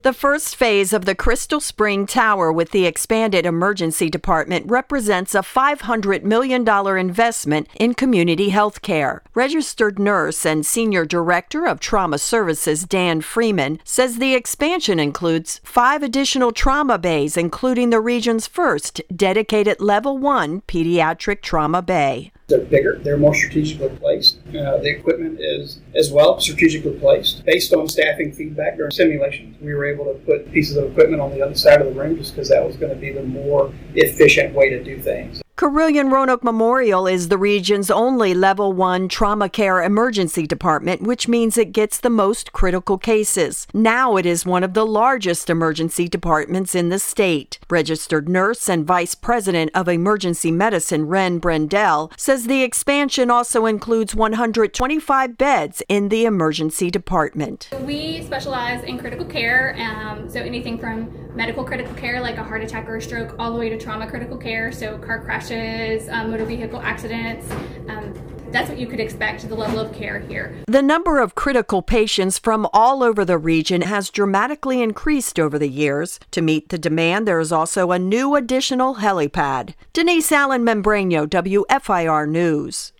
The first phase of the Crystal Spring Tower with the expanded emergency department represents a $500 million investment in community health care. Registered nurse and Senior Director of Trauma Services Dan Freeman says the expansion includes 5 additional trauma bays, including the region's first dedicated Level 1 pediatric trauma bay. They're bigger, they're more strategically placed. The equipment is as well strategically placed. Based on staffing feedback during simulations, we were able to put pieces of equipment on the other side of the room just because that was going to be the more efficient way to do things. Carilion Roanoke Memorial is the region's only Level 1 trauma care emergency department, which means it gets the most critical cases. Now it is one of the largest emergency departments in the state. Registered nurse and Vice President of Emergency Medicine Ren Brendel says the expansion also includes 125 beds in the emergency department. We specialize in critical care, so anything from medical critical care like a heart attack or a stroke all the way to trauma critical care, so car crashes, motor vehicle accidents. That's what you could expect, the level of care here. The number of critical patients from all over the region has dramatically increased over the years. To meet the demand, there is also a new additional helipad. Denise Allen Membreno, WFIR News.